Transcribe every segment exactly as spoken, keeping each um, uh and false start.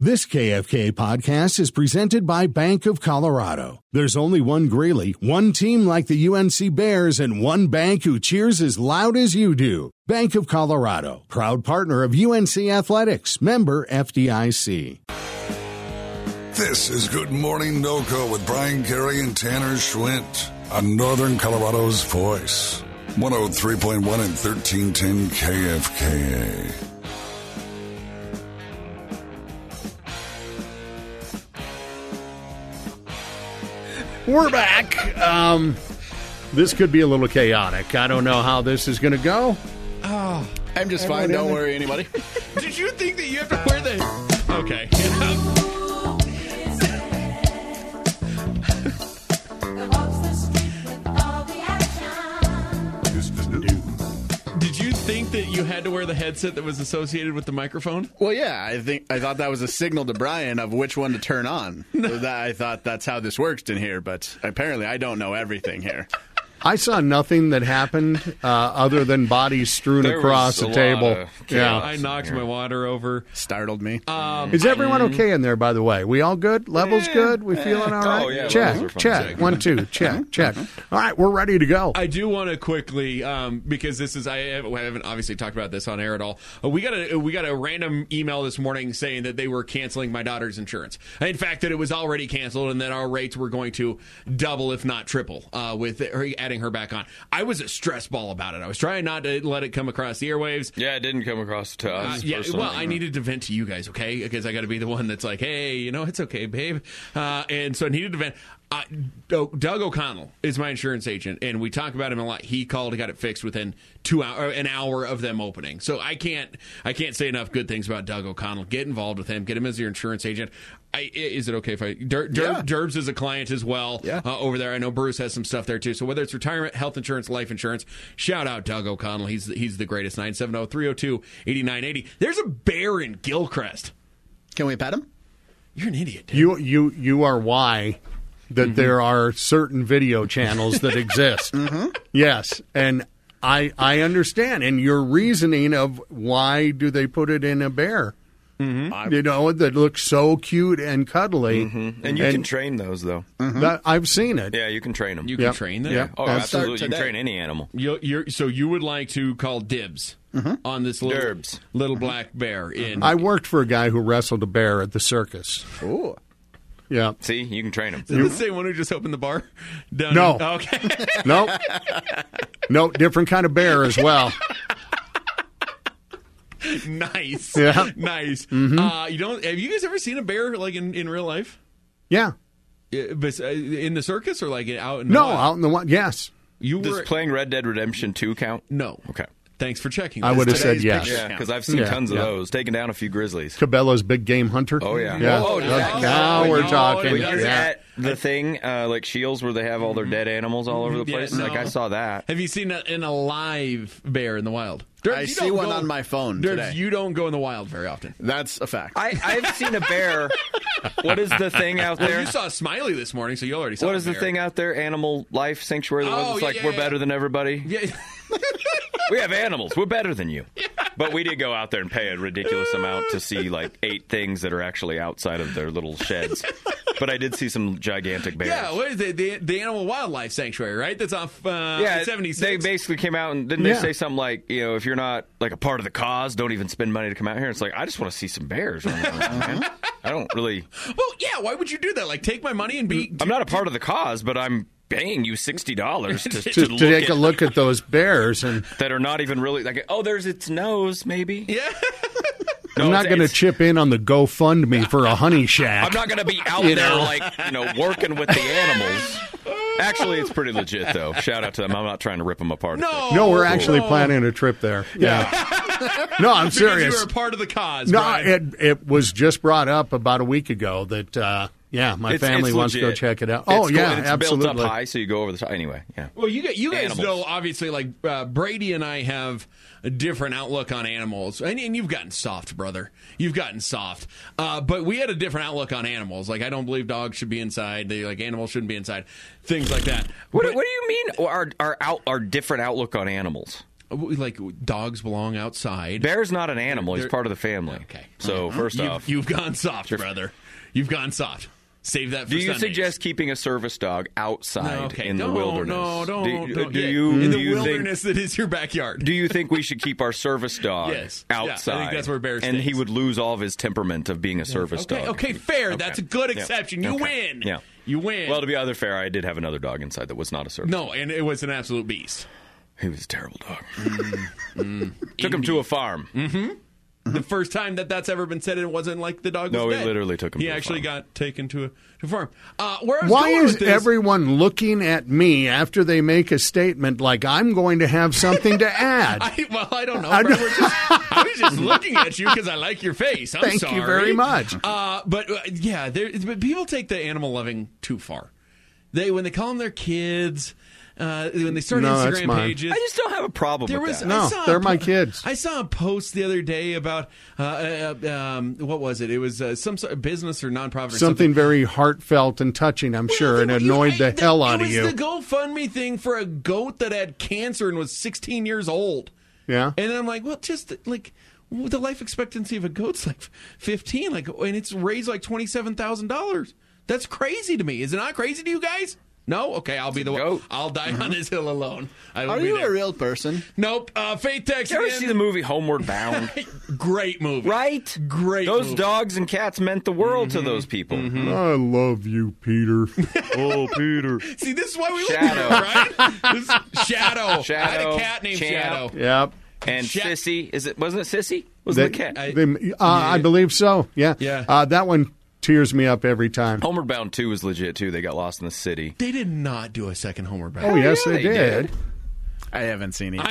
This K F K podcast is presented by Bank of Colorado. There's only one Greeley, one team like the U N C Bears, and one bank who cheers as loud as you do. Bank of Colorado, proud partner of U N C Athletics, member F D I C. This is Good Morning NoCo with Brian Carey and Tanner Schwint on Northern Colorado's Voice. one oh three point one and thirteen ten K F K A. We're back. Um, this could be a little chaotic. I don't know how this is going to go. Oh, I'm just fine. Don't worry, anybody. Did you think that you have to wear the... Okay. Did you think that you had to wear the headset that was associated with the microphone? Well, yeah, I think I thought that was a signal to Brian of which one to turn on. No. So that, I thought that's how this works in here, but apparently I don't know everything here. I saw nothing that happened uh, other than bodies strewn There across was the a lot table. of Yeah. I knocked my water over. Startled me. Um, Is everyone okay in there, by the way? We all good? Levels good? We feeling all right? Oh, yeah, levels Check, are fine. check. Check. One, two, check, check. All right, we're ready to go. I do want to quickly, um, because this is I haven't obviously talked about this on air at all. Uh, we got a we got a random email this morning saying that they were canceling my daughter's insurance. In fact, that it was already canceled and that our rates were going to double, if not triple, uh, with her, adding her back on. I was a stress ball about it. I was trying not to let it come across the airwaves. Yeah, it didn't come across to us. Uh, yeah, personally. well, I needed to vent to you guys, okay? Because I got to be the one that's like, hey, you know, it's okay, babe. Uh, and so I needed to vent. Uh, Doug O'Connell is my insurance agent, and we talk about him a lot. He called and got it fixed within two hour, an hour of them opening. So I can't, I can't say enough good things about Doug O'Connell. Get involved with him. Get him as your insurance agent. I, is it okay if I? Der, Der, Yeah. Derbs is a client as well Yeah. uh, over there. I know Bruce has some stuff there too. So whether it's retirement, health insurance, life insurance, shout out Doug O'Connell. He's he's the greatest. nine seven zero, three zero two, eight nine eight zero. There's a bear in Gilcrest. Can we pet him? You're an idiot, dude. You, you, you are why that Mm-hmm. there are certain video channels that exist. Mm-hmm. Yes, and I I understand. And your reasoning of why do they put it in a bear? Mm-hmm. You know, that looks so cute and cuddly. Mm-hmm. And you can train those, though. That, I've seen it. Yeah, you can train them. You can Yep. train them. Yep. Oh, That's- absolutely. You can today. train any animal. You, you're, so you would like to call dibs on this little, Derbs. little black bear in. I worked for a guy who wrestled a bear at the circus. Ooh. Yeah. See, you can train them. Is it the same one who just opened the bar? Down No. in- okay. Nope. Nope. Different kind of bear as well. Nice. Yeah. Nice. Uh, you don't? Have you guys ever seen a bear like in, in real life? Yeah. Uh, bes- uh, In the circus or like out in the No, wild? out in the wild. Yes. You Does were playing Red Dead Redemption two count? no. Okay. Thanks for checking. I This would have today's said yes. picture Yeah, count. because I've seen Yeah, tons yeah. of those. Taking down a few grizzlies. Cabela's big game hunter. Oh, yeah. Yeah. Oh, now yeah. we're Oh, talking. no, When you're Yeah. at the thing, uh, like Shields, where they have all their dead animals all over the Yeah, place, no. like I saw that. Have you seen a, an alive bear in the wild? Derbs, I you see don't one go- on my phone Derbs, today. you don't go in the wild very often. That's a fact. I, I've seen a bear. What is the thing out Well, there? you saw Smiley this morning, so you already saw What a is the bear. thing out there? Animal Life Sanctuary. The Oh, one that's yeah, like, yeah, we're yeah. better than everybody. Yeah. We have animals. We're better than you. But we did go out there and pay a ridiculous amount to see like eight things that are actually outside of their little sheds. But I did see some gigantic bears. Yeah, what is it? The, the Animal Wildlife Sanctuary, right? That's off uh, Yeah, seventy-six. they basically came out and didn't Yeah. they say something like, you know, if you're not like a part of the cause, don't even spend money to come out here. It's like, I just want to see some bears. Running around, man. I don't really. Well, yeah, why would you do that? Like, take my money and be... I'm not a part of the cause, but I'm paying you sixty dollars to, to, To, to look take at, a look at those bears, and that are not even really like, oh, there's its nose, maybe. Yeah. I'm not it's- going to it's- chip in on the GoFundMe for a honey shack. I'm not going to be out You there know. like, you know, working with the animals. Actually, it's pretty legit, though. Shout out to them. I'm not trying to rip them apart. No. No, we're actually No. planning a trip there. Yeah. No, I'm Because serious. you were a part of the cause, No, Brian. it it was just brought up about a week ago that uh, yeah, my It's- family it's wants to go legit. check it out. It's Oh cool, yeah, and it's absolutely. built up high, so you go over the top. Anyway, yeah. Well, you guys, you guys Animals. know, obviously, like uh, Brady and I have a different outlook on animals, and, and you've gotten soft, brother. You've gotten soft, uh, but we had a different outlook on animals. Like, I don't believe dogs should be inside. They like animals shouldn't be inside. Things like that. What, But- what do you mean? Our our out our different outlook on animals? like dogs belong outside. Bear's not an animal. They're- He's part of the family. Okay. So first you've, off, you've gone soft, brother. You've gone soft. Save that for do you Sundays. suggest keeping a service dog outside No, okay. in the don't, wilderness? No, don't. Do, you- don't do yeah. you? in do the you wilderness think, that is your backyard? Do you think we should keep our service dog Yes. Yeah, I think outside? that's where Bear And he stays. would lose all of his temperament of being a service okay, dog. okay, fair. Okay. That's a good Yeah. exception. You Okay. win. Yeah. You win. Well, to be other fair, I did have another dog inside that was not a service. no, and it was an absolute beast. He was a terrible dog. Mm, Took him to a farm. The first time that that's ever been said, it wasn't like the dog was No, he dead. literally took him He to a actually farm. got taken to a, to a farm. Uh, where I was Why going is with this, everyone looking at me after they make a statement like I'm going to have something to add? I, well, I don't know. I Brett. don't- We're just, I was just looking at you because I like your face. I'm Thank sorry. you very much. Uh, but uh, yeah, there, but people take the animal loving too far. They when they call them their kids, uh, when they start No, that's Instagram mine. pages. I just don't have a problem There with was that. No, I saw a they're my po- kids. I saw a post the other day about uh, uh, um, what was it? It was uh, some sort of business or nonprofit or Something something. very heartfelt and touching, I'm sure, and Well, you- annoyed I- the hell out it of was you. the GoFundMe thing for a goat that had cancer and was sixteen years old. Yeah. And then I'm like, well, just like the life expectancy of a goat's like fifteen, like, and it's raised like twenty-seven thousand dollars. That's crazy to me. Is it not crazy to you guys? No? Okay, I'll be the one. goat. I'll die on this hill alone. I will Are be you there. a real person? Nope. Uh, Faith text Did you ever in. see the movie Homeward Bound? Great movie. Right? Great Those movie. dogs and cats meant the world to those people. I love you, Peter. Oh, Peter. See, this is why we Shadow. live here, right? This is Shadow. I had Shadow, a cat named Champ. Shadow. Yep. And Sha- Sissy. Is it? Wasn't it Sissy? Was They- the cat? I- they- uh, I believe so. Yeah. Yeah. Uh, that one tears me up every time. Homeward Bound two was legit, too. They got lost in the city. They did not do a second Homeward Bound. Oh, yes, yeah, they, they did. did. I haven't seen it.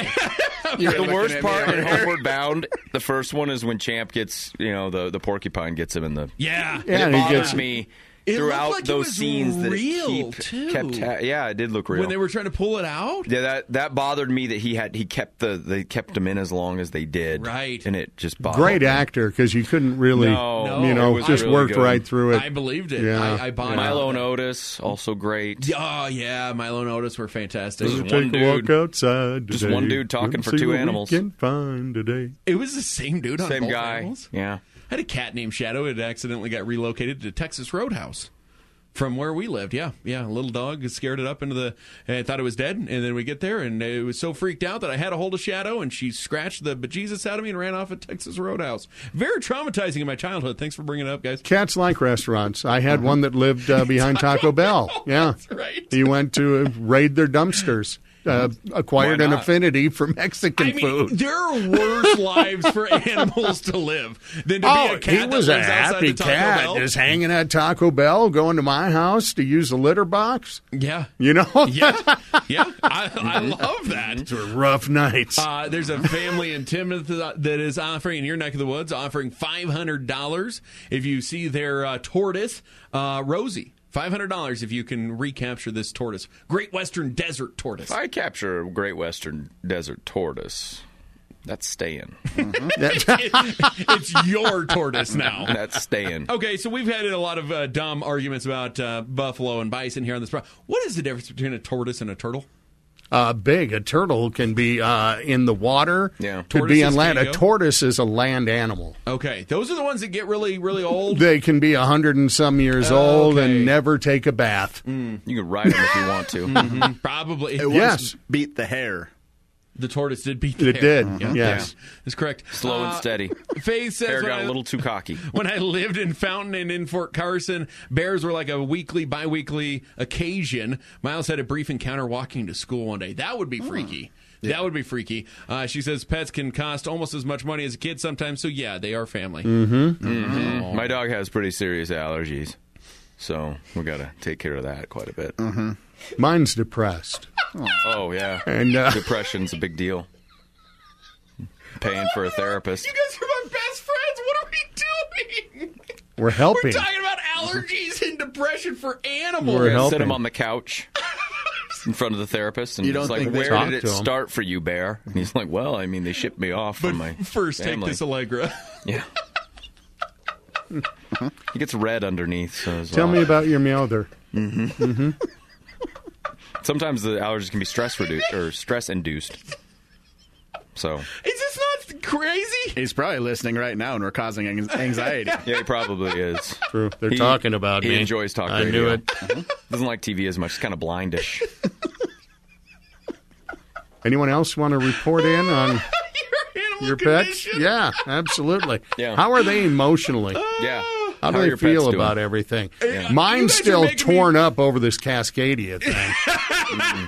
The worst part in Homeward Bound, the first one is when Champ gets, you know, the, the porcupine gets him in the... Yeah. Yeah, it and he bothers gets- me It throughout looked like it those was scenes that real, it keep, too. kept... Ha- yeah, it did look real. When they were trying to pull it out? Yeah, that that bothered me that he had he kept the they kept him in as long as they did, Right. And it just bothered Great me. actor, because you couldn't really, No, you it know, was just really worked good. right through it. I believed it. Yeah. I, I bought Milo it. and Otis also great. Oh, yeah. Milo and Otis were fantastic. This is Take one a dude- walk outside just today. one dude talking Let's for see two what animals. We can find today. It was the same dude on Same both guy. animals. Yeah. I had a cat named Shadow. It accidentally got relocated to Texas Roadhouse from where we lived. Yeah, yeah. A little dog scared it up into the. I thought it was dead, and then we get there, and it was so freaked out that I had a hold of Shadow, and she scratched the bejesus out of me and ran off at Texas Roadhouse. Very traumatizing in my childhood. Thanks for bringing it up, guys. Cats like restaurants. I had one that lived uh, behind Taco Bell. Yeah. That's right. He went to uh, raid their dumpsters. Uh, acquired Why an not? affinity for Mexican I mean, food. there are worse lives for animals to live than to Oh, be a cat he was that a lives outside happy the Taco cat, Bell. just hanging at Taco Bell, going to my house to use the litter box. Yeah. You know, Yeah. Yeah. I, I love that. Those were rough nights. Uh, there's a family in Timothy that is offering, in your neck of the woods, offering five hundred dollars if you see their uh, tortoise, uh, Rosie. five hundred dollars if you can recapture this tortoise. Great Western Desert tortoise. If I capture a Great Western Desert tortoise, that's staying. It's your tortoise now. That's staying. Okay, so we've had a lot of uh, dumb arguments about uh, buffalo and bison here on this program. What is the difference between a tortoise and a turtle? Uh, big. A turtle can be uh, in the water. Yeah. Could be on Tortoises land. can A go? tortoise is a land animal. Okay, those are the ones that get really, really old. They can be a hundred and some years old Okay. and never take a bath. You can ride them if you want to. Probably. It Yes. once beat the hare. The tortoise did beat the It hare. did, Yeah, yes. yeah, that's correct. Slow and Uh, steady. Faith says Hair when got I- a little too cocky. When I lived in Fountain and in Fort Carson, bears were like a weekly, bi-weekly occasion. Miles had a brief encounter walking to school one day. That would be freaky. That would be freaky. Uh, she says pets can cost almost as much money as a kid sometimes, so yeah, they are family. Mm-hmm. My dog has pretty serious allergies, so we got to take care of that quite a bit. Mm-hmm. Mine's depressed. Oh, yeah. And uh, Depression's a big deal. Paying for a therapist. You guys are my best friends. What are we doing? we're helping. We're talking about allergies and depression for animals. We're Sit helping. him on the couch in front of the therapist, and You he's don't like, think they "Where talk did it to him? start for you, Bear?" And he's like, "Well, I mean, they shipped me off But from my first, family." take this Allegra. Yeah. He gets red underneath. So it's Tell off. me about your meowther. Sometimes the allergies can be stress reduced or stress induced. So Is this not crazy? He's probably listening right now, and we're causing ang- anxiety. yeah, he probably is. True. They're He- talking about he me. enjoys talk I radio. knew it. Doesn't like T V as much. He's kind of blindish. Anyone else want to report in on Your animal your pets? condition? Yeah, absolutely. Yeah. How are they emotionally? Yeah. How do are they your feel pets doing? about everything? You Mine's guys are still making me- torn up over this Cascadia thing.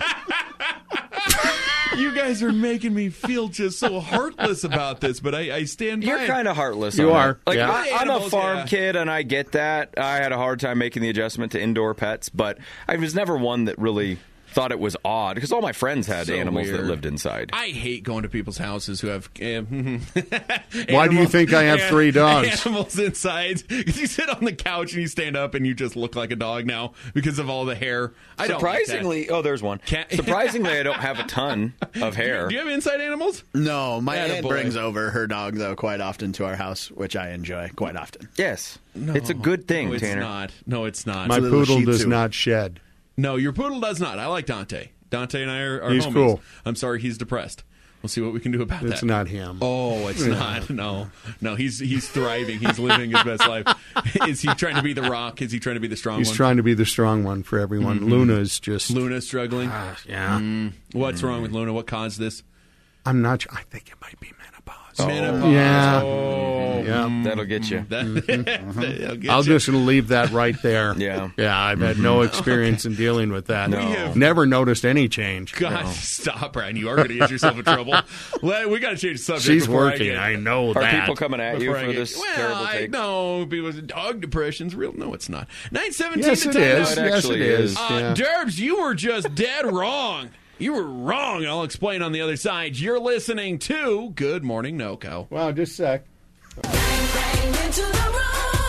You guys are making me feel just so heartless about this, but I, I stand by You're it. kind of heartless. You on are, it. Like yeah. I, I'm a Animals, farm yeah. kid, and I get that. I had a hard time making the adjustment to indoor pets, but I was never one that really thought it was odd because all my friends had So animals that weird. lived inside. I hate going to people's houses who have. Um, Why do you think I have three dogs? Animals inside. Because you sit on the couch and you stand up and you just look like a dog now because of all the hair. I don't like that. Surprisingly, oh, there's one. Cat- Surprisingly, I don't have a ton of hair. Do you have inside animals? No, my Attaboy. aunt brings over her dog, though, quite often to our house, which I enjoy quite often. Yes, it's a good thing, No, it's Tanner. not. No, it's not. My little poodle Shih does Tzu. not shed. No, your poodle does not. I like Dante. Dante and I are, are He's homies. cool. I'm sorry he's depressed. We'll see what we can do about It's that. not him. Oh, it's not. No, no. He's he's thriving. He's living his best life. Is he trying to be the Rock? Is he trying to be the strong He's one? trying to be the strong one for everyone. Luna's just. Luna struggling. Yeah. What's wrong with Luna? What caused this? I'm not sure. I think it might be menopause. Menopause. Yeah. Oh, Yeah. That'll get you. that, that'll get I'll you. just leave that right there. Yeah. Yeah, I've had no experience in dealing with that. No. have- Never noticed any change. God, stop, Brian. You are going to get yourself in trouble. Well, we got to change the subject. She's before working. I, I, get, know Are that. people coming at you before I for get- this well, terrible I take? know people with dog depression's real. No, it's not. nine seventeen Yes, to it time is. No, it Yes, actually it is. is. Uh, Yeah. Derbs, you were just dead wrong. You were wrong. I'll explain on the other side. You're listening to Good Morning NoCo. Wow, just a sec. Bang, bang into the room.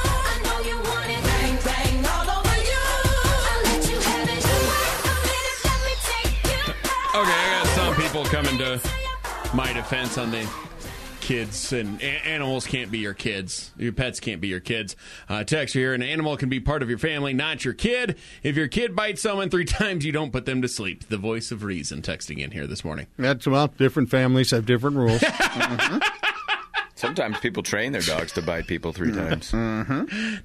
I know you want it. Bang, bang all over you. I'll let you have it. You wait a minute, let me take you back. Okay, I got some people coming to my defense on the kids and a- animals can't be your kids. Your pets can't be your kids. Uh, text here, an animal can be part of your family, not your kid. If your kid bites someone three times, you don't put them to sleep. The voice of reason texting in here this morning. That's, well, different families have different rules. Sometimes people train their dogs to bite people three times. No,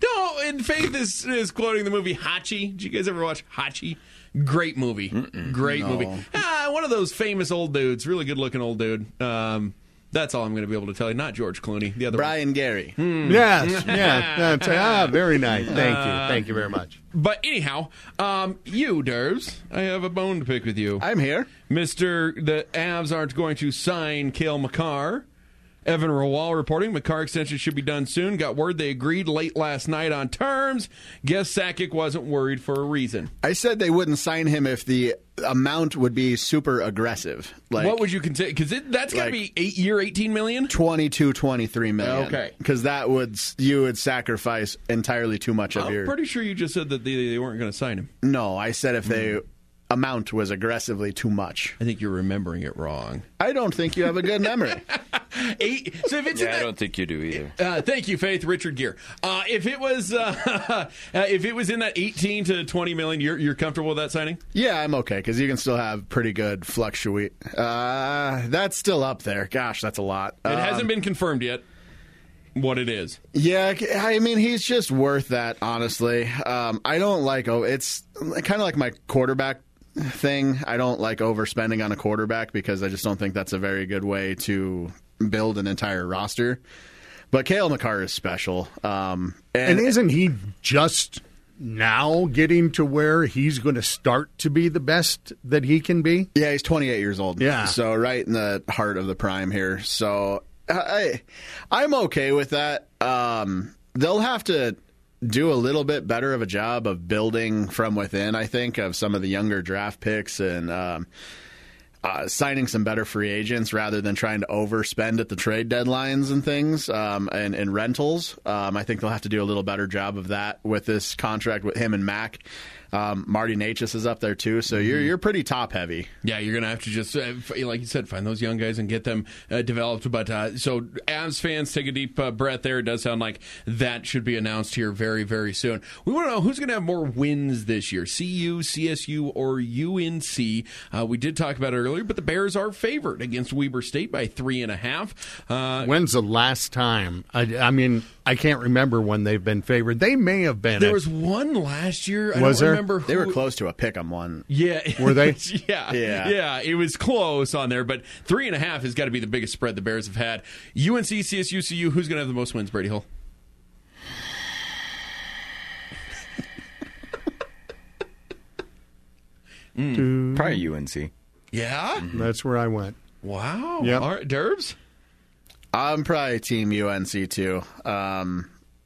and Faith is, is quoting the movie Hachi. Did you guys ever watch Hachi? Great movie. Great movie. Ah, one of those famous old dudes. Really good looking old dude. Um, that's all I'm going to be able to tell you. Not George Clooney. The other one. Brian Gary. Yes, yeah. That's, ah, very nice. Thank you. Thank you very much. But anyhow, um, you, Derbs, I have a bone to pick with you. I'm here. Mister The Avs aren't going to sign Cale Makar. Evan Rawal reporting Makar extension should be done soon. Got word they agreed late last night on terms. Guess Sakic wasn't worried for a reason. I said they wouldn't sign him if the amount would be super aggressive. Like What would you consider? Because that's got to like- be eight year, eighteen million. twenty-two, twenty-three million. Okay. Because that would, you would sacrifice entirely too much of I'm your. pretty sure you just said that they, they weren't going to sign him. No, I said if they amount was aggressively too much. I think you're remembering it wrong. I don't think you have a good memory. Eight. So if it's in Yeah, I that, don't think you do either. Uh, thank you, Faith. Richard Gere. Uh, if it was, uh, uh, if it was in that eighteen to twenty million, you're you're comfortable with that signing? Yeah, I'm okay because you can still have pretty good fluctuate. Uh, that's still up there. Gosh, that's a lot. It Um, hasn't been confirmed yet what it is. Yeah, I mean he's just worth that. Honestly, um, I don't like. Oh, it's kind of like my quarterback thing. I don't like overspending on a quarterback because I just don't think that's a very good way to build an entire roster. But Cale Makar is special. Um, and, And isn't he just now getting to where he's going to start to be the best that he can be? yeah, he's twenty-eight years old. Yeah. So right in the heart of the prime here. So I, I'm okay with that. Um, they'll have to do a little bit better of a job of building from within, I think, of some of the younger draft picks and um, uh, signing some better free agents rather than trying to overspend at the trade deadlines and things um, and, and rentals. Um, I think they'll have to do a little better job of that with this contract with him and Mac. Um, Marty Natchez is up there too, so you're you're pretty top heavy. Yeah, you're going to have to just, uh, f- like you said, find those young guys and get them uh, developed. But uh, so, Avs fans, take a deep uh, breath there. It does sound like that should be announced here very, very soon. We want to know who's going to have more wins this year: C U, C S U, or U N C. Uh, we did talk about it earlier, but the Bears are favored against Weber State by three and a half. Uh, When's the last time? I, I mean, I can't remember when they've been favored. They may have been. there a- was one last year. I Was don't there? remember. Who, They were close to a pick 'em one. Yeah, Were they? yeah, Yeah. yeah. It was close on there, but three and a half has got to be the biggest spread the Bears have had. U N C, C S U, C U. Who's going to have the most wins, Brady Hill? Probably U N C. Yeah. That's where I went. Wow. Yep. All right, Derbs. I'm probably Team U N C too. Um,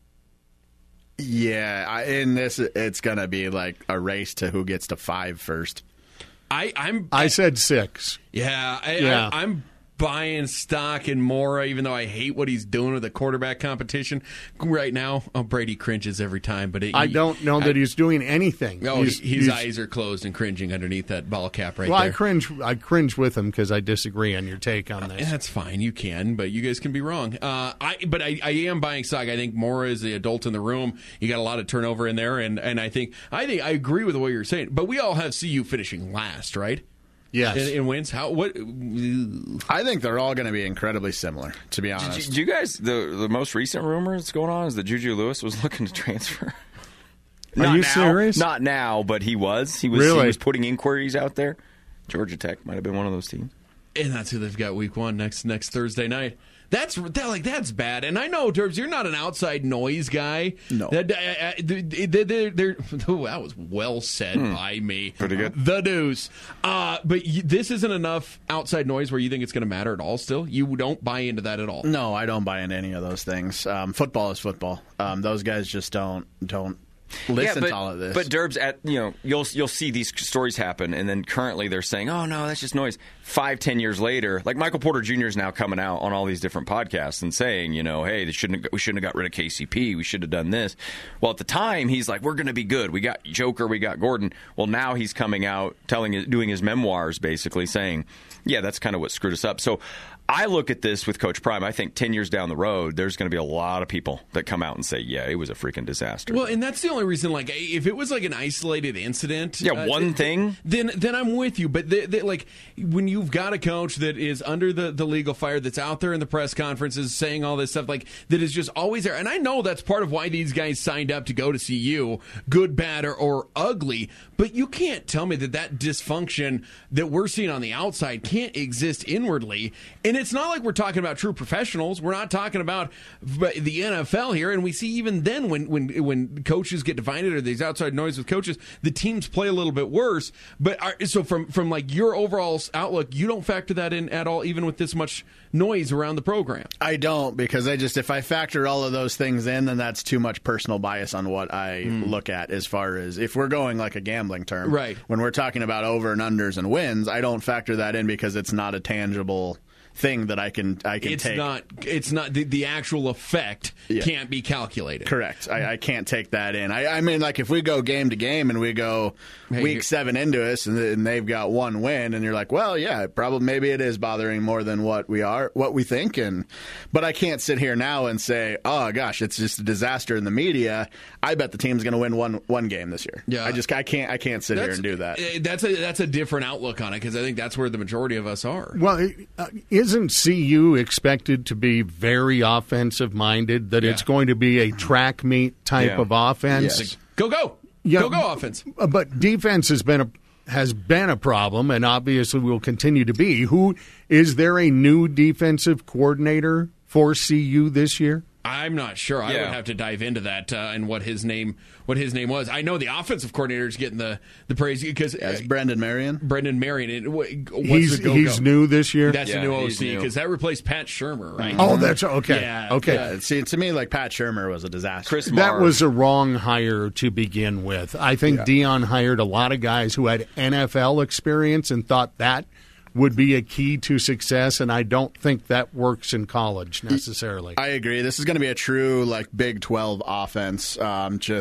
yeah, I, in this, it's gonna be like a race to who gets to five first. I, I'm. I said six. yeah. I, Yeah. I, I'm buying stock in Mora, even though I hate what he's doing with the quarterback competition right now. Oh, Brady cringes every time, but it, I don't know that he's doing anything. Oh, He's- his he's- eyes are closed and cringing underneath that ball cap right Well, there. I cringe. I cringe with him because I disagree on your take on this. That's fine. You can, but you guys can be wrong. Uh, I but I, I am buying stock. I think Mora is the adult in the room. You got a lot of turnover in there, and, and I think I think I agree with what you're saying. But we all have C U finishing last, right? Yes. In, in wins. How what? I think they're all going to be incredibly similar, to be Did honest. you, do you guys, the, the most recent rumor that's going on is that Juju Lewis was looking to transfer. Are Not you now, serious? Not now, but he was. He was, Really? he was putting inquiries out there. Georgia Tech might have been one of those teams. And that's who they've got week one next next Thursday night. That's that like that's bad. And I know, Derbs, you're not an outside noise guy. No. That, uh, uh, they, they, they're, they're, oh, that was well said by me. Pretty good. The news. Uh, but you, this isn't enough outside noise where you think it's going to matter at all still? You don't buy into that at all? No, I don't buy into any of those things. Um, football is football. Um, those guys just don't don't listen but, to all of this. But Derbs, at you know, you'll you'll see these stories happen, and then currently they're saying, "Oh no, that's just noise." Five, ten years later, like Michael Porter Junior is now coming out on all these different podcasts and saying, you know, hey, they shouldn't have, we shouldn't have got rid of K C P. We should have done this. Well, at the time, he's like, we're going to be good. We got Joker, we got Gordon. Well, now he's coming out, telling, doing his memoirs, basically saying, yeah, that's kind of what screwed us up. So I look at this with Coach Prime. I think ten years down the road, there's going to be a lot of people that come out and say, yeah, it was a freaking disaster. Well, and that's the only reason. Like, if it was like an isolated incident, Yeah, uh, one th- thing. then then I'm with you. But they, they, like, when you've got a coach that is under the, the legal fire, that's out there in the press conferences saying all this stuff, like that is just always there. And I know that's part of why these guys signed up to go to C U, good, bad, or, or ugly. But you can't tell me that that dysfunction that we're seeing on the outside can't exist inwardly. And it's not like we're talking about true professionals. We're not talking about the N F L here. And we see even then when when when coaches get divided or there's outside noise with coaches, the teams play a little bit worse. But are, so from from like your overall outlook, you don't factor that in at all, even with this much noise around the program. I don't, because I just, if I factor all of those things in, then that's too much personal bias on what I look at as far as if we're going like a gambling term. Right. When we're talking about over and unders and wins, I don't factor that in because it's not a tangible thing that I can I can It's take. not. It's not the, the actual effect Yeah. can't be calculated. Correct. I, I can't take that in. I, I mean, like if we go game to game and we go Hey, week you're- seven into us and, and they've got one win, and you're like, well, yeah, probably maybe it is bothering more than what we are, what we think. And but I can't sit here now and say, oh gosh, it's just a disaster in the media. I bet the team's going to win one one game this year. Yeah. I just I can't I can't sit here and do that. eh, That's a that's a different outlook on it because I think that's where the majority of us are. Well, uh, isn't C U expected to be very offensive minded? That it's Yeah. going to be a track meet type Yeah. of offense? Yes. Go go Yeah. go go offense. Uh, But defense has been a has been a problem, and obviously will continue to be. Who is there a new defensive coordinator for C U this year? I'm not sure. I would Yeah. have to dive into that uh, and what his name what his name was. I know the offensive coordinator is getting the, the praise because Yeah, it's uh, Brendan Marion. Brendan Marion. It, what's He's the go-go? he's new this year. That's Yeah, the new he's O C new. because that replaced Pat Shermer, right? Oh, that's okay. Yeah. okay. Yeah, see, to me, like Pat Shermer was a disaster. Chris That Marv. was a wrong hire to begin with. I think Dion hired a lot of guys who had N F L experience and thought that would be a key to success, and I don't think that works in college necessarily. I agree. This is going to be a true like Big twelve offense. Um, just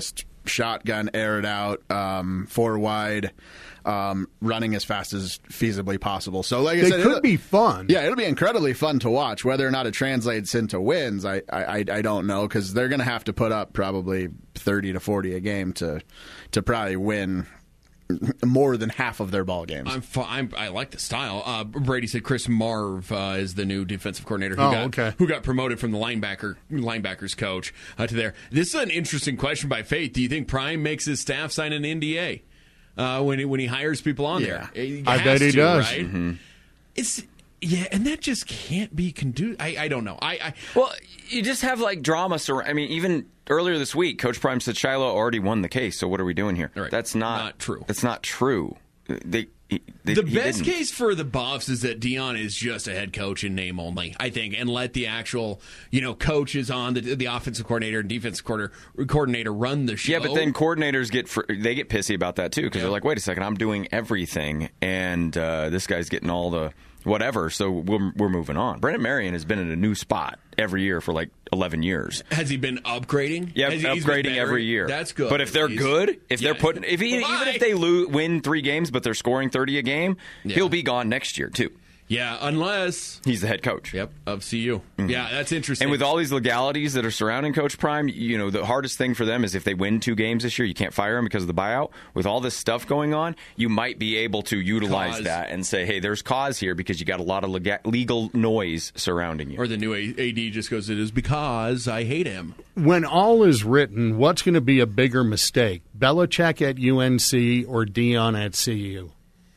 shotgun, air it out, um, four wide, um, running as fast as feasibly possible. So, like I They said, could it'll- be fun. Yeah, it'll be incredibly fun to watch. Whether or not it translates into wins, I I, I don't know, because they're going to have to put up probably thirty to forty a game to to probably win more than half of their ball games. I'm, fi- I'm I like the style. Uh, Brady said Chris Marv uh, is the new defensive coordinator who Oh, got okay. who got promoted from the linebacker linebackers coach uh, to there. This is an interesting question by Faith. Do you think Prime makes his staff sign an N D A uh, when he, when he hires people on Yeah. there? He I has bet he to, does. Right? Mm-hmm. It's yeah, and that just can't be conducive. I, I don't know. I, I Well, you just have like drama. Sur- I mean, even earlier this week, Coach Prime said Shiloh already won the case. So what are we doing here? Right. That's not, Not true. That's not true. They, he- they the he best didn't. case for the Buffs is that Dion is just a head coach in name only, I think, and let the actual, you know, coaches on the the offensive coordinator and defensive coordinator, coordinator run the show. Yeah, but then coordinators get fr- they get pissy about that too because Yeah. they're like, wait a second, I'm doing everything, and uh, this guy's getting all the whatever. So we're we're moving on. Brendan Marion has been in a new spot every year for like eleven years. Has he been upgrading? Yeah, Has he- he's been upgrading better? every year. That's good. But if they're He's- good, if Yeah. they're putting, if he, even Why? if they lo- win three games, but they're scoring thirty a game, Yeah. he'll be gone next year too. Yeah, unless He's the head coach. yep of C U. Yeah, that's interesting. And with all these legalities that are surrounding Coach Prime, you know, the hardest thing for them is if they win two games this year, you can't fire him because of the buyout. With all this stuff going on, you might be able to utilize Cause. that and say, hey, there's cause here because you got a lot of lega- legal noise surrounding you. or the new A- AD just goes, it is because I hate him. When all is written, what's going to be a bigger mistake? Belichick at U N C or Dion at C U?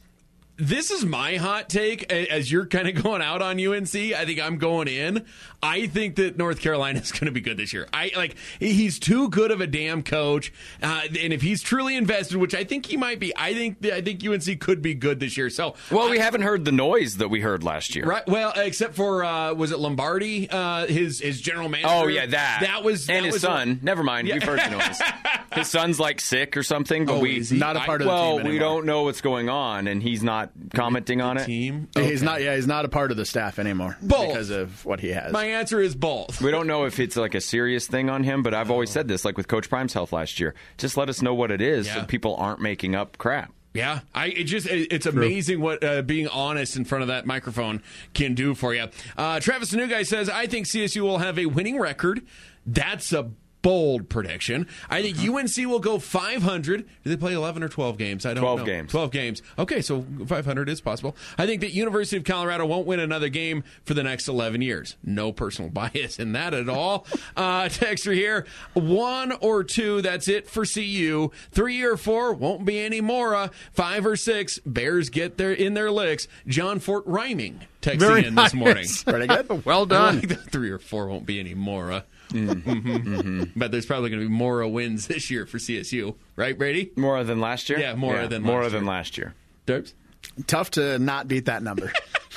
This is my hot take. A- As you're kind of going out on U N C, I think I'm going in. I think that North Carolina is going to be good this year. I like he's too good of a damn coach, uh, and if he's truly invested, which I think he might be, I think I think U N C could be good this year. So, Well, we I- haven't heard the noise that we heard last year. right. Well, except for uh, was it Lombardi, uh, his his general manager? Oh yeah, that that was and that his was son. Never mind, Yeah. we've heard the noise. His son's like sick or something, but Oh, we is he? Not a part of the well, team we anymore. don't know what's going on, and he's not commenting on it. team. He's Okay. not. Yeah, he's not a part of the staff anymore Both. because of what he has. My answer is both. We don't know if it's like a serious thing on him, but I've always said this, like with Coach Prime's health last year. Just let us know what it is, so Yeah. people aren't making up crap. Yeah, I it just it, it's amazing what uh, being honest in front of that microphone can do for you. Uh, Travis the New Guy says, I think C S U will have a winning record. That's a bold prediction. I think U N C will go five hundred. Do they play eleven or twelve games? I don't twelve know. games. twelve games. Okay, so five hundred is possible. I think that University of Colorado won't win another game for the next eleven years. No personal bias in that at all. uh, texter here, one or two, that's it for C U. Three or four, won't be any more. Uh, five or six, Bears get their in their licks. John Fort rhyming texting Very in nice. this morning. Pretty good. Well I done. like that three or four won't be any more. Uh, mm-hmm. But there's probably going to be more wins this year for C S U, right, Brady? More than last year? Yeah, more than more last than year. last year. Derps? Tough to not beat that number.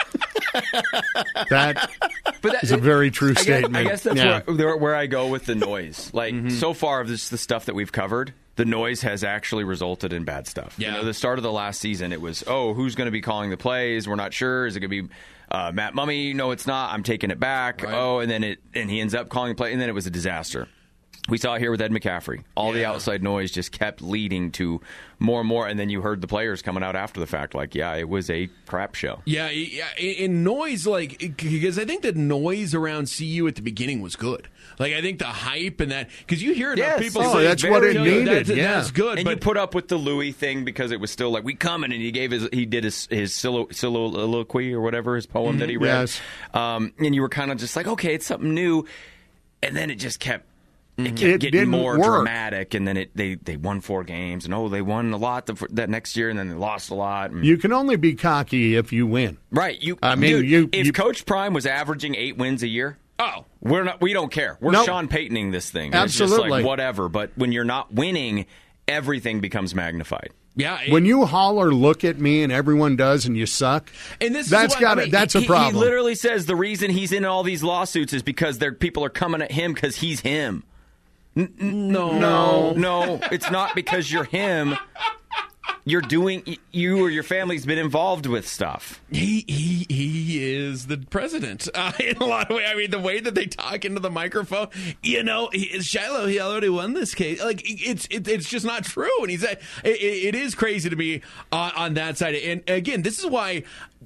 That But that, is a very true I guess, statement. I guess that's Yeah. where, where I go with the noise. Like, so far of this, the stuff that we've covered, the noise has actually resulted in bad stuff. Yeah. You know, the start of the last season, it was, oh, who's going to be calling the plays? We're not sure. Is it going to be uh, Matt Mummy? No, it's not. I'm taking it back. Right. Oh, and then it, and he ends up calling the play, and then it was a disaster. We saw it here with Ed McCaffrey. All the Yeah. outside noise just kept leading to more and more, and then you heard the players coming out after the fact, like, yeah, it was a crap show. Yeah, yeah, in noise, like, because I think the noise around C U at the beginning was good. Like, I think the hype and that, because you hear enough Yes. people Oh, say, that's what it "No, needed, That's, yeah. that's good. And but you put up with the Louis thing because it was still like we coming, and he gave his he did his his silo- soliloquy or whatever, his poem that he read. Yes. Um, and you were kind of just like, okay, it's something new, and then it just kept. It kept It getting didn't more work. dramatic, and then it they, they won four games, and oh, they won a lot the, that next year, and then they lost a lot. And, You can only be cocky if you win. right? You, I mean, dude, you- if you- Coach Prime was averaging eight wins a year, oh, we're not. We don't care. We're Nope. Sean Paytoning this thing. It's just Absolutely. like whatever. But when you're not winning, everything becomes magnified. yeah. When you holler, look at me, and everyone does, and you suck, And this is that's what- got I mean, that's he, a problem. He literally says the reason he's in all these lawsuits is because there people are coming at him because he's him. no, No, no, it's not because you're him. you're doing, you or your family's been involved with stuff. He he he is the president uh, in a lot of ways. I mean, the way that they talk into the microphone, you know, he, Shiloh, he already won this case. Like it's it, it's just not true. And he's it, it is crazy to be uh, on that side. And again, this is why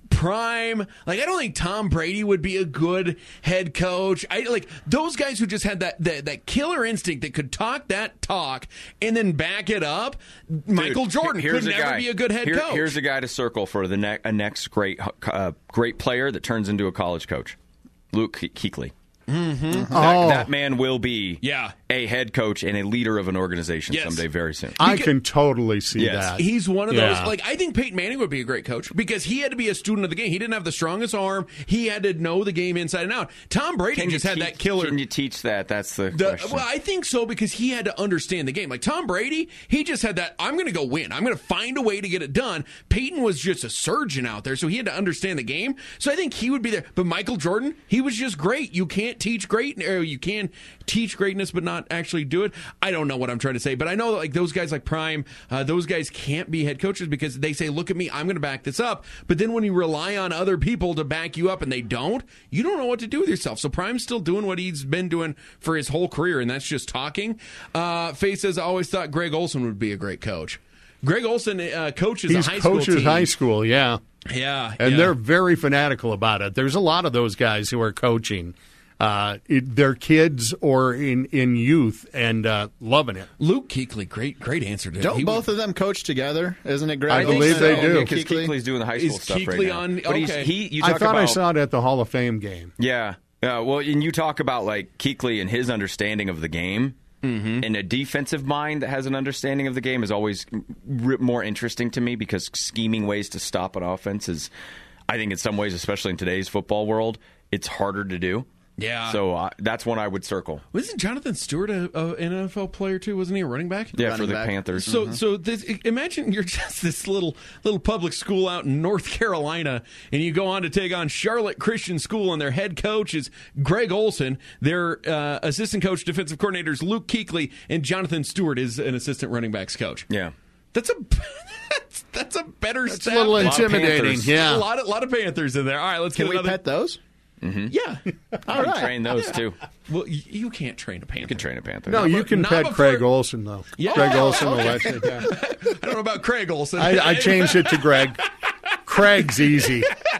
Prime, like I don't think Tom Brady would be a good head coach. I like those guys who just had that that, that killer instinct that could talk that talk and then back it up. Dude, Michael Jordan could never guy. be a good head Here, coach. Here's a guy to circle for the ne- a next great uh, great player that turns into a college coach. Luke Kuechly. Mm-hmm. That, Oh. that man will be Yeah. a head coach and a leader of an organization Yes. someday very soon. I can totally see Yes. that. He's one of Yeah. those, like, I think Peyton Manning would be a great coach because he had to be a student of the game. He didn't have the strongest arm. He had to know the game inside and out. Tom Brady Can you just had teach- that killer. Can you teach that? That's the, The, question. well, I think so because he had to understand the game. Like Tom Brady, he just had that, I'm going to go win. I'm going to find a way to get it done. Peyton was just a surgeon out there, so he had to understand the game. So I think he would be there. But Michael Jordan, he was just great. You can't teach great, or you can teach greatness but not actually do it. I don't know what I'm trying to say, but I know like those guys like Prime, uh, those guys can't be head coaches because they say, look at me, I'm going to back this up. But then when you rely on other people to back you up and they don't, you don't know what to do with yourself. So Prime's still doing what he's been doing for his whole career, and that's just talking. Uh, Faye says, I always thought Greg Olson would be a great coach. Greg Olson uh, coaches He's a high school coaches team. high school, yeah. Yeah. And yeah. they're very fanatical about it. There's a lot of those guys who are coaching uh, it, their kids or in, in youth and uh, loving it. Luke Kuechly, great great answer to Don't he both would, of them coach together? Isn't it great? I believe they do. Because Kuechly's doing the high school Is stuff right Kuechly now. on- But he's, okay. he, you I talk thought I about, saw it at the Hall of Fame game. Yeah. Yeah, well, and you talk about like Kuechly and his understanding of the game. Mm-hmm. And a defensive mind that has an understanding of the game is always r- more interesting to me because scheming ways to stop an offense is, I think in some ways, especially in today's football world, it's harder to do. Yeah. So uh, that's one I would circle. Wasn't Jonathan Stewart a, a, an N F L player too? Wasn't he a running back? Yeah, Running for the back. Panthers. So, so this, imagine you're just this little little public school out in North Carolina, and you go on to take on Charlotte Christian School, and their head coach is Greg Olson. Their uh, assistant coach, defensive coordinator is Luke Kuechly, and Jonathan Stewart is an assistant running backs coach. Yeah. That's a that's, that's a better It's staff. a little lot of intimidating, Panthers. A yeah. lot of lot of Panthers in there. All right, let's Can get we another. pet those? Yeah. All right. Train those too. Well, y- you can't train a panther. You can train a Panther. No, you can not pet before- Craig Olson, though. Yeah. Craig Oh, Olson will let you. Yeah. I don't know about Craig Olson. I, I changed it to Greg. Craig's easy.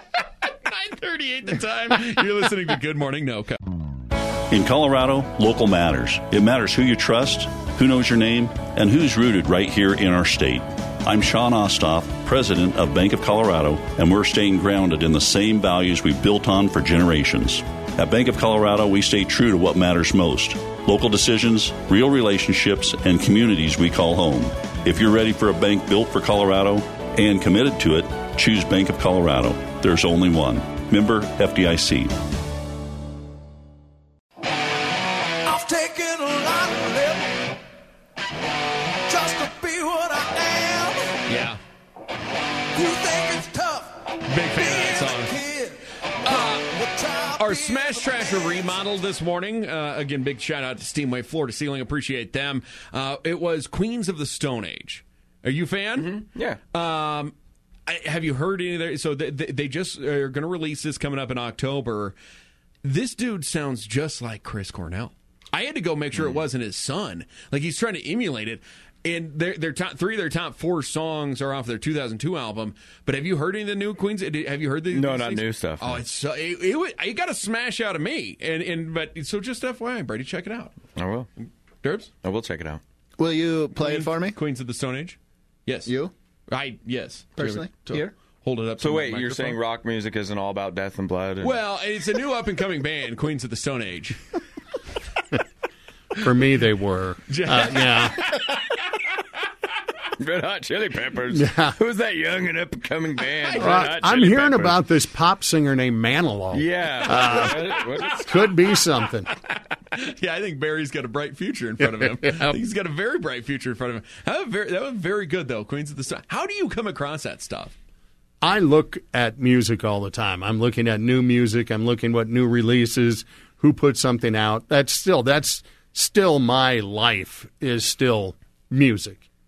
nine thirty-eight the time. You're listening to Good Morning Noka. In Colorado, local matters. It matters who you trust, who knows your name, and who's rooted right here in our state. I'm Sean Ostoff, president of Bank of Colorado, and we're staying grounded in the same values we've built on for generations. At Bank of Colorado, we stay true to what matters most: local decisions, real relationships, and communities we call home. If you're ready for a bank built for Colorado and committed to it, choose Bank of Colorado. There's only one. Member F D I C. I've taken a lot of living just to be what I am. Yeah. You think it's tough Big fan of that being song. a kid? Uh, we'll try Our being Smash Trasher remodeled this morning. Uh, again, big shout out to Steamway Floor to Ceiling. Appreciate them. Uh, it was Queens of the Stone Age. Are you a fan? Yeah. Um, I, have you heard any of their? So they, they, they just are going to release this coming up in October. This dude sounds just like Chris Cornell. I had to go make sure it wasn't his son. Like he's trying to emulate it. And their their top three of their top four songs are off their two thousand two album. But have you heard any of the new Queens? Have you heard the No, these not things? new stuff, Oh, no. it's so it, it, wa- it got a smash out of me. And and but so just F Y I, Brady, check it out. I will. Derbs, I will check it out. Will you play it for me? Queens of the Stone Age. Yes, You? I yes Personally? So, Here? hold it up. So to my wait, you're microphone. saying rock music isn't all about death and blood? And- Well, it's a new up and coming band, Queens of the Stone Age. For me, they were. Uh, yeah. Red Hot Chili Peppers. Yeah. Who's that young and up and coming band? Red Uh, Hot I'm Chili hearing Peppers. about this pop singer named Manilow. Yeah. What- what is- Could be something. Yeah, I think Barry's got a bright future in front of him. I think he's got a very bright future in front of him. That was very, that was very good, though, Queens of the Stone. How do you come across that stuff? I look at music all the time. I'm looking at new music. I'm looking what new releases, who put something out. That's still that's still my life is still music.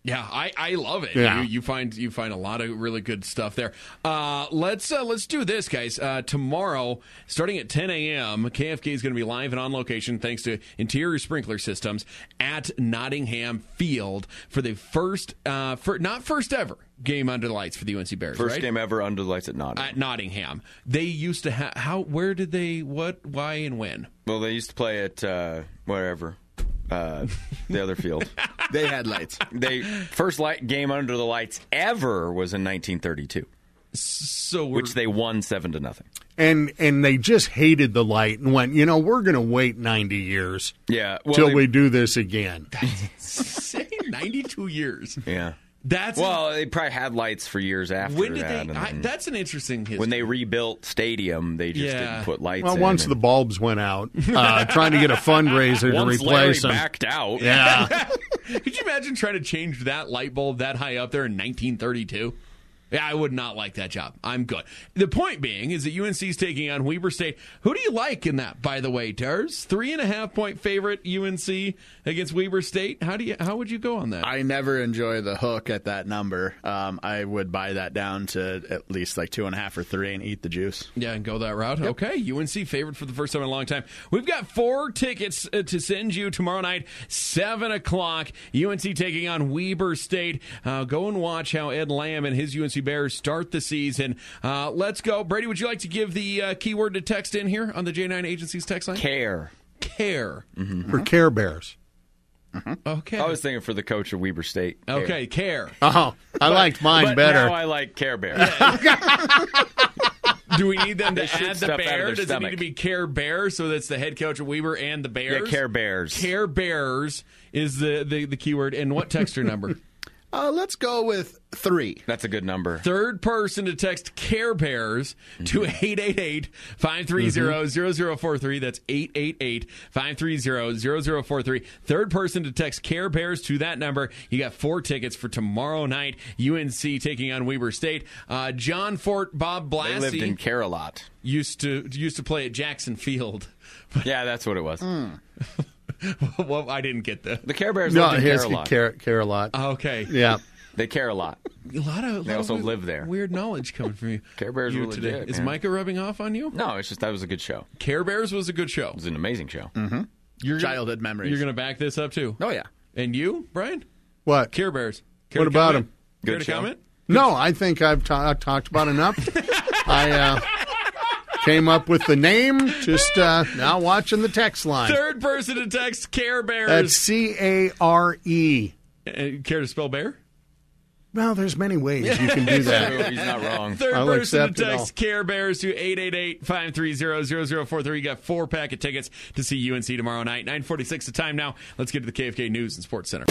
Yeah, I, I love it. Yeah. You, you find you find a lot of really good stuff there. Uh, let's uh, let's do this, guys. Uh, tomorrow, starting at ten a.m., K F K is going to be live and on location, thanks to Interior Sprinkler Systems at Nottingham Field for the first, uh, for, not first ever game under the lights for the U N C Bears. First right? game ever under the lights at Nottingham. At Nottingham. They used to have how? Where did they? What? Why? And when? Well, they used to play at uh, wherever. Uh, the other field. They had lights. They first light game under the lights ever was in nineteen thirty-two, So we're, which they won seven to nothing. And and they just hated the light and went, you know, we're going to wait ninety years Yeah, well, till they- we do this again. say ninety-two years. Yeah. That's Well, they probably had lights for years after when did that. they? and I, then that's an interesting history. when they rebuilt Stadium, they just Yeah. didn't put lights Well, in. once and the bulbs went out, uh, trying to get a fundraiser to once Larry replace them. backed out. Yeah. Could you imagine trying to change that light bulb that high up there in nineteen thirty-two? Yeah, I would not like that job. I'm good. The point being is that U N C is taking on Weber State. Who do you like in that, by the way, Tars? Three and a half point favorite U N C against Weber State. How do you? How would you go on that? I never enjoy the hook at that number. Um, I would buy that down to at least like two and a half or three and eat the juice. Yeah, and go that route. Okay, U N C favored for the first time in a long time. We've got four tickets uh, to send you tomorrow night, seven o'clock. U N C taking on Weber State. Uh, go and watch how Ed Lamb and his U N C Bears start the season. Uh, let's go. Brady, would you like to give the uh, keyword to text in here on the J nine Agency's text line? Care. Care. For Care Bears. Okay. I was thinking for the coach of Weber State. Care. Okay, care. Oh, I liked mine but better. Now I like Care Bear. Do we need them to They shoot add the stuff out of bear? their Does stomach. it need to be Care Bear so that's the head coach of Weber and the Yeah, Bears? Care Bears. Care Bears is the, the, the keyword. And what texter number? Uh, let's go with three. That's a good number. Third person to text Care Bears to eight eight eight, five three zero, zero zero four three. That's eight eight eight, five three zero, zero zero four three. Third person to text Care Bears to that number. You got four tickets for tomorrow night. U N C taking on Weber State. Uh, John Fort, Bob They lived in Blassie Care a lot. used to used to play at Jackson Field. Yeah, that's what it was. Well, I didn't get the. The Care Bears No, lived in here's Care a lot. Care, Care a lot. Okay. Yeah. They care a lot. A lot of. They lot also of live there. Weird knowledge coming from you. Care Bears you were today. legit, Is man. Micah rubbing off on you? No, it's just that was a good show. Care Bears was a good show. It was an amazing show. You're Childhood gonna, memories. You're going to back this up too. Oh, yeah. And you, Brian? What? Care Bears. Care What to about comment? him? Care Good to show. comment? No, I think I've, ta- I've talked about enough. I uh, came up with the name, just uh, now watching the text line. Third person to text Care Bears. That's C A R E. Uh, care to spell bear? Well, there's many ways you can do that. He's not wrong. Third I'll person accept to it all. text Care Bears to eight eight eight, five three zero, zero zero four three. You got four pack of tickets to see U N C tomorrow night. nine forty-six the time now. Let's get to the K F K News and Sports Center.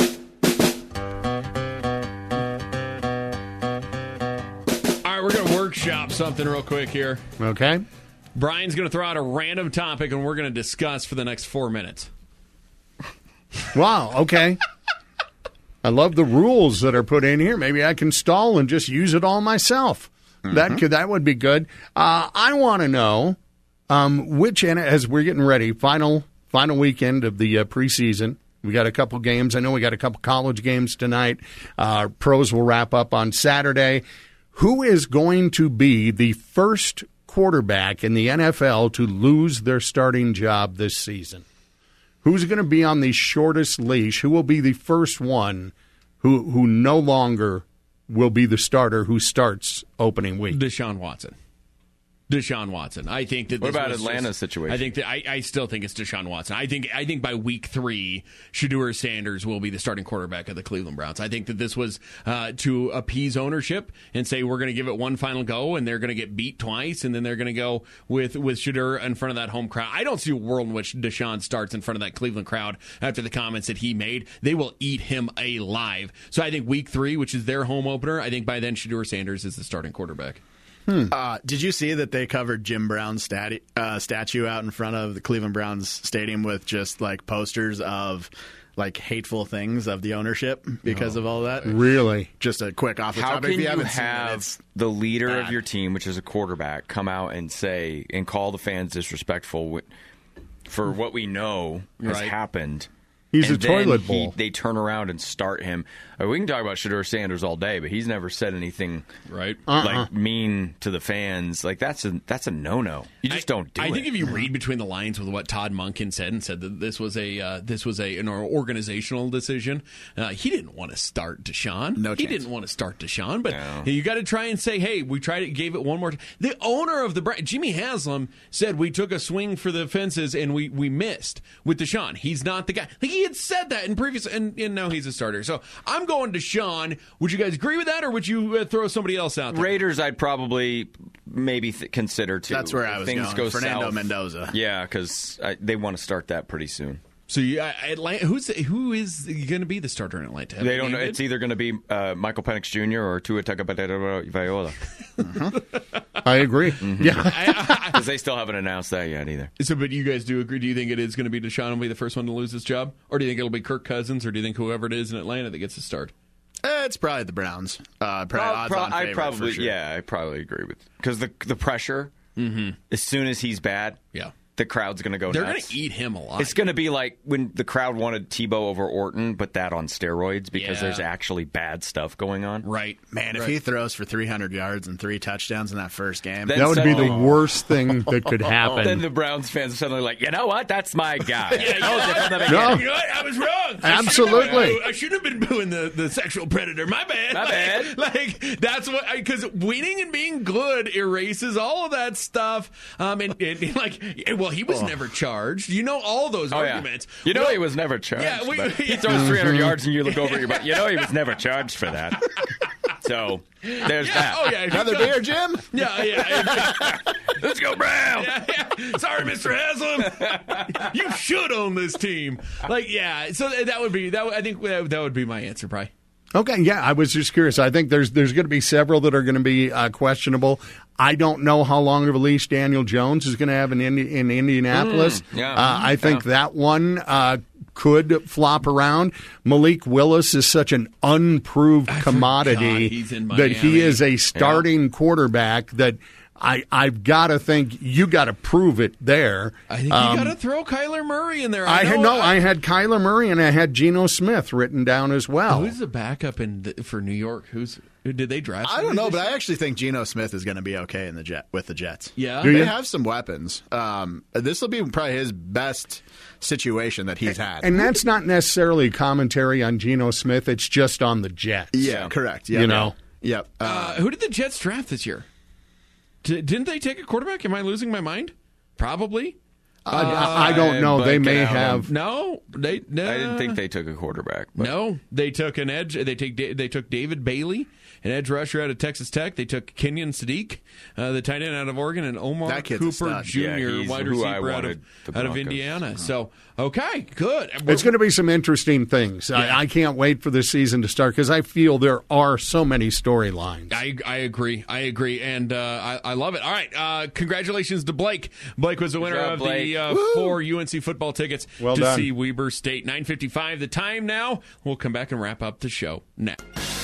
All right, we're going to workshop something real quick here. Okay? Brian's going to throw out a random topic, and we're going to discuss for the next four minutes. Wow, okay. I love the rules that are put in here. Maybe I can stall and just use it all myself. That could that would be good. Uh, I want to know um, which, as we're getting ready, final final weekend of the uh, preseason. We got a couple games. I know we got a couple college games tonight. Uh, pros will wrap up on Saturday. Who is going to be the first quarterback in the N F L to lose their starting job this season? Who's going to be on the shortest leash? Who will be the first one who who no longer will be the starter who starts opening week? Deshaun Watson. Deshaun Watson. I think that. What this about was Atlanta's just- situation? I think that I, I still think it's Deshaun Watson. I think I think by week three, Shedeur Sanders will be the starting quarterback of the Cleveland Browns. I think that this was uh, to appease ownership and say we're going to give it one final go, and they're going to get beat twice, and then they're going to go with with Shedeur in front of that home crowd. I don't see a world in which Deshaun starts in front of that Cleveland crowd after the comments that he made. They will eat him alive. So I think week three, which is their home opener, I think by then Shedeur Sanders is the starting quarterback. Uh, did you see that they covered Jim Brown's statu- uh, statue out in front of the Cleveland Browns stadium with just like posters of like hateful things of the ownership because of all that? Really? Just a quick off the How topic. can If you you haven't seen it, have it's the leader bad. of your team, which is a quarterback, come out and say and call the fans disrespectful wi- for what we know has Right. happened? He's and a then toilet he- bowl. they turn around and start him. Uh, we can talk about Shedeur Sanders all day, but he's never said anything Right. Uh-uh. like mean to the fans. Like that's a that's a no no. You just I, don't do I it. think if you read between the lines with what Todd Monken said and said that this was a uh, this was a an organizational decision, uh, he didn't want to start Deshaun. No he chance. didn't want to start Deshaun. But No. you got to try and say, hey, we tried it, gave it one more. T-. The owner of the Bra- Jimmy Haslam said we took a swing for the fences and we we missed with Deshaun. He's not the guy. Like he had said that in previous, and, and now he's a starter. So I'm going Deshaun. Would you guys agree with that, or would you uh, throw somebody else out there? Raiders, I'd probably maybe th- consider too. That's where I was Things going. Go Fernando south. Mendoza. Yeah, because they want to start that pretty soon. So you, uh, Atlanta, who's who is going to be the starter in Atlanta? They don't know. David? It's either going to be uh, Michael Penix Junior or Tua Tagovailoa I agree. Mm-hmm. Yeah. because they still haven't announced that yet either. So, but you guys do agree? Do you think it is going to be Deshaun will be the first one to lose his job, or do you think it'll be Kirk Cousins, or do you think whoever it is in Atlanta that gets the start? Eh, it's probably the Browns. Uh, probably Pro- odds pro- on I favorite probably, for sure. yeah, I probably agree with because the the pressure. As soon as he's bad, Yeah. the crowd's going to go They're going nuts. to eat him alive. It's going to be like when the crowd wanted Tebow over Orton, but that on steroids because Yeah. there's actually bad stuff going on. right, Man, if right. he throws for three hundred yards and three touchdowns in that first game, Then That would be the suddenly- worst thing that could Then happen. the Browns fans are suddenly like, you know what? That's my guy. Yeah, you know, From the No. beginning. You know what? I was wrong. I Absolutely. shouldn't have- I shouldn't have been booing the, the sexual predator. My bad. My like, bad. Like that's what because winning and being good erases all of that stuff. Um, and, and, and like, well, he was never charged. You know all those Oh, yeah. arguments. You know Well, he was never charged. Yeah, we- but he yeah. throws three hundred yards and you look over at your butt. You know he was never charged for that. So there's Yeah, that. oh yeah. another beer, Jim. Yeah, yeah. Let's go Brown. Yeah, yeah. Sorry, Mister Haslam. You should own this team. Like, yeah. So that would be that. would- I think that that would be my answer, probably. Okay, yeah, I was just curious. I think there's there's going to be several that are going to be uh, questionable. I don't know how long of a leash Daniel Jones is going to have in Indi- in Indianapolis. Mm, yeah. uh, I think that one uh, could flop around. Malik Willis is such an unproved commodity forgot he's in that he Miami. is a starting quarterback that. I, I've got to think you got to prove it there. I think Um, you got to throw Kyler Murray in there. I had know- no. I had Kyler Murray and I had Geno Smith written down as well. Who's the backup in the, for New York? Who's who did they draft? I don't somebody know, but this I year? actually think Geno Smith is going to be okay in the jet with the Jets. yeah. Do They you? have some weapons. Um, this will be probably his best situation that he's had. And that's not necessarily commentary on Geno Smith. It's just on the Jets. yeah, correct. Yep. You know. Yep. Uh, Uh, who did the Jets draft this year? D- didn't they take a quarterback? Am I losing my mind? Probably. I, I don't know. Uh, They may blanking out have. No, they. No. I didn't think they took a quarterback. But No, they took an edge. They take they took David Bailey, an edge rusher out of Texas Tech. They took Kenyon Sadiq, uh, the tight end out of Oregon, and Omar That kid's a Cooper stud. Junior, Yeah, he's wide who receiver I out of, wanted the out of Broncos. Indiana. So okay, good. It's going to be some interesting things. I, I can't wait for the season to start because I feel there are so many storylines. I, I agree. I agree, and uh, I, I love it. All right, uh, congratulations to Blake. Blake was the winner job, of Blake. the uh, four U N C football tickets Well to done. see Weber State. nine fifty-five the time now. We'll come back and wrap up the show now.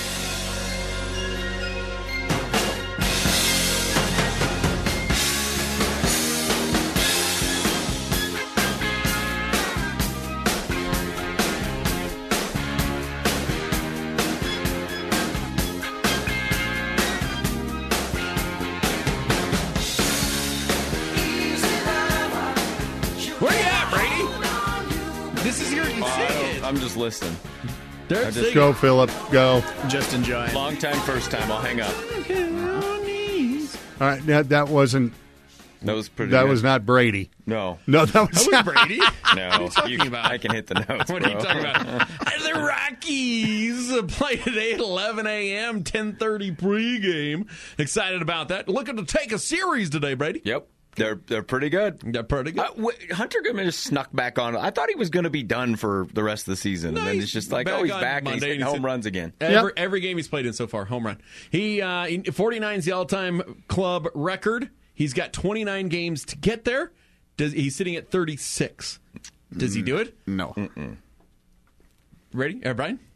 Where you at, Brady? This is your sing it. I'm just listening. They're just singing. Go, Philip. Go. just enjoying. Long time, first time. I'll hang up. All right. That, that wasn't. That was pretty. That good. was not Brady. No. No, that was. That was Brady. No. talking You- about? I can hit the notes. What are you bro. talking about? The Rockies play today at eleven a.m., ten thirty pregame. Excited about that. Looking to take a series today, Brady. Yep. They're they're pretty good. They're pretty good. Uh, w- Hunter Goodman just snuck back on. I thought he was going to be done for the rest of the season, No, and then he's it's just like, back oh, he's on back and Monday he's hitting and he's home hit- runs again. Every, every game he's played in so far, home run. He uh, in- forty-nine is the all-time club record. He's got twenty-nine games to get there. Does he's sitting at thirty-six? Does he do it? No. Ready, uh, Brian?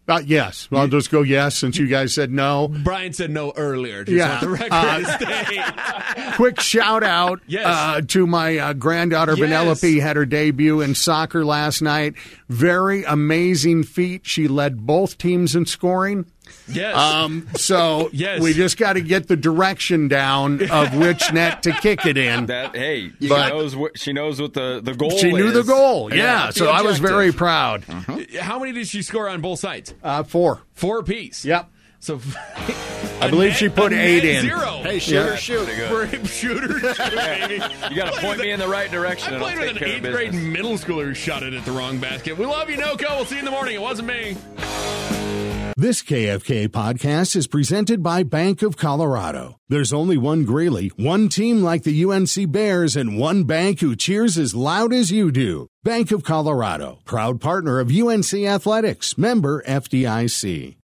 Uh, yes. Well, I'll just go yes since you guys said no. Brian said no earlier. Just Yeah. want the record Uh, to stay. Quick shout out Yes. uh, to my uh, granddaughter Yes. Vanellope. Had her debut in soccer last night. Very amazing feat. She led both teams in scoring. Yes. Um, so Yes. we just got to get the direction down of which net to kick it in. That hey, she But- knows what she knows what the the goal. She knew the is. goal. And Yeah. that's So the I was objective. very proud. How many did she score on both sides? Uh, four. Four apiece. Yep. So I believe she put eight in. Zero. Hey, shooter, Yeah. shoot. For him, shooter, shoot, baby. You got to point me in the right direction, I and I'll played take with an care of eighth grade business. middle schooler who shot it at the wrong basket. We love you, Noco. We'll see you in the morning. It wasn't me. This K F K podcast is presented by Bank of Colorado. There's only one Greeley, one team like the U N C Bears, and one bank who cheers as loud as you do. Bank of Colorado, proud partner of U N C Athletics, member F D I C.